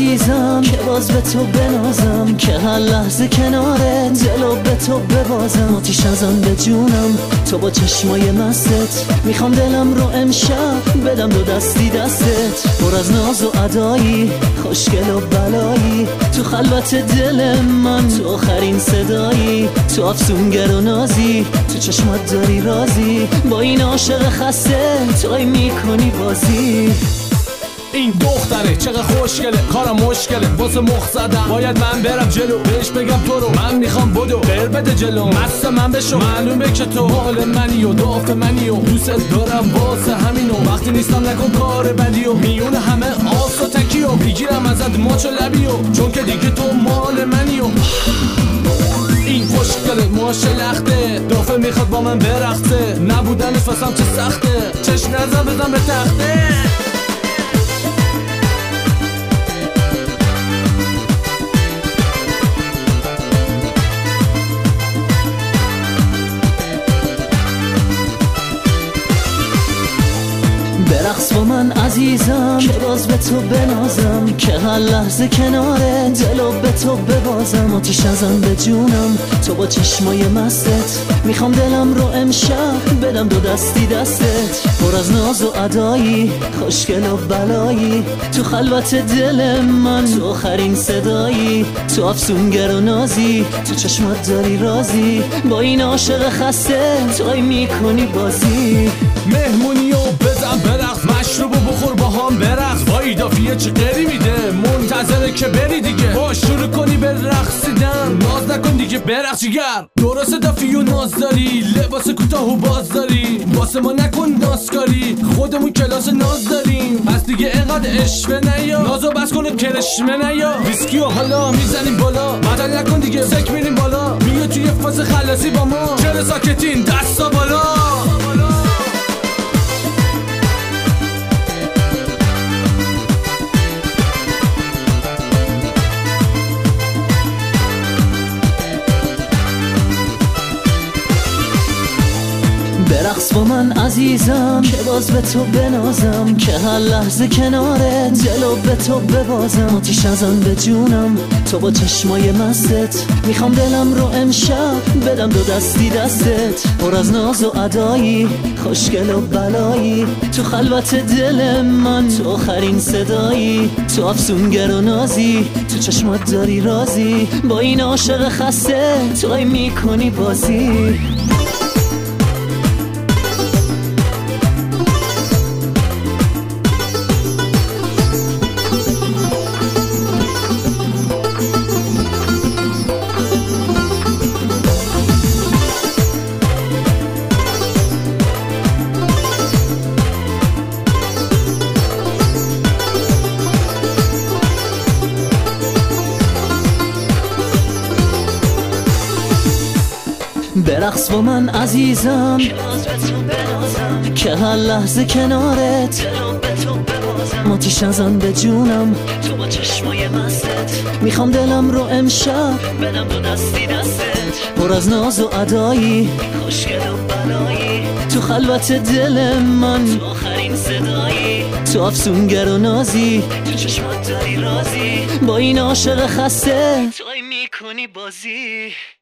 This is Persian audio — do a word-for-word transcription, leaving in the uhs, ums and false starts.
عزیزم که باز به تو بنازم، که هر لحظه کنارت دلو به تو ببازم. آتیش ازم به جونم تو با چشمای مستت، میخوام دلم رو امشب بدم دو دستی دستت. پر از ناز و ادایی خوشگل و بلایی، تو خلوت دل من تو آخرین صدایی. تو افسونگر و نازی، تو چشمات داری رازی، با این عاشق خسته توی میکنی بازی. این دختره چقدر خوشگله، کارم مشکله واسه مخ زدم، باید من برم جلو بهش بگم تو رو من میخوام بدو بر بده جلو. مست من بشو معلومه که تو حال منی و داف منی و دوست دارم واسه همینو. وقتی نیستم نکن کار بدی و میون همه آس و تکی و میگیرم ازت ماچ و لبی و چون که دیگه تو مال منی و این خوشگله ماشه لخته دافه میخواد با من برخته، نبودنش واسم چه سخته، چشم نزن بزن به تخته. برقص با من عزیزم که باز به تو بنازم، که هر لحظه کناره دلو به تو ببازم. آتیش ازم به جونم تو با چشمای مستت، میخوام دلم رو امشب بدم دو دستی دستت. پر از ناز و ادایی خوشگل و بلایی، تو خلوت دل من تو آخرین صدایی. تو افسونگر و نازی، تو چشمات داری رازی، با این عاشق خسته توی میکنی بازی. مهمونی و بزن برقص، مشروب و بخور با هم برقص. وای دافیه چه قری میده، منتظره که بری دیگه. باش شروع کنی به رقصیدن، ناز نکن دیگه برقص جیگر. درست دافی و ناز داری، لباس کوتاه و باز داری، واسه ما نکن نازکاری، خودمون کلاس ناز داریم. پس دیگه اینقدر اشوه نیا، نازو بس کن و کرشمه نیا. ویسکی و حالا میزنیم بالا، بدل نکن دیگه سک میریم بالا. میگه توی فاز خلاصی با ما، چرا ساکتین دستا بالا. برقص با من عزیزم که باز به تو بنازم، که هر لحظه کناره دلو به تو ببازم. آتیش ازم به جونم تو با چشمای مستت، میخوام دلم رو امشب بدم دو دستی دستت. پر از ناز و ادایی خوشگل و بلایی، تو خلوت دل من تو آخرین صدایی. تو افسونگر و نازی، تو چشمات داری رازی، با این عاشق خسته توی میکنی بازی. برقص با من عزیزم که هر لحظه کنارت آتیش ازم به جونم تو با چشمای مستت، میخوام دلم رو امشب بدم دو دستی دستت. پر از ناز و ادایی خوشگل و بلایی، تو خلوت دل من تو آخرین صدایی. تو افسونگر و نازی، تو چشمات داری رازی، با این عاشق خسته توی میکنی بازی.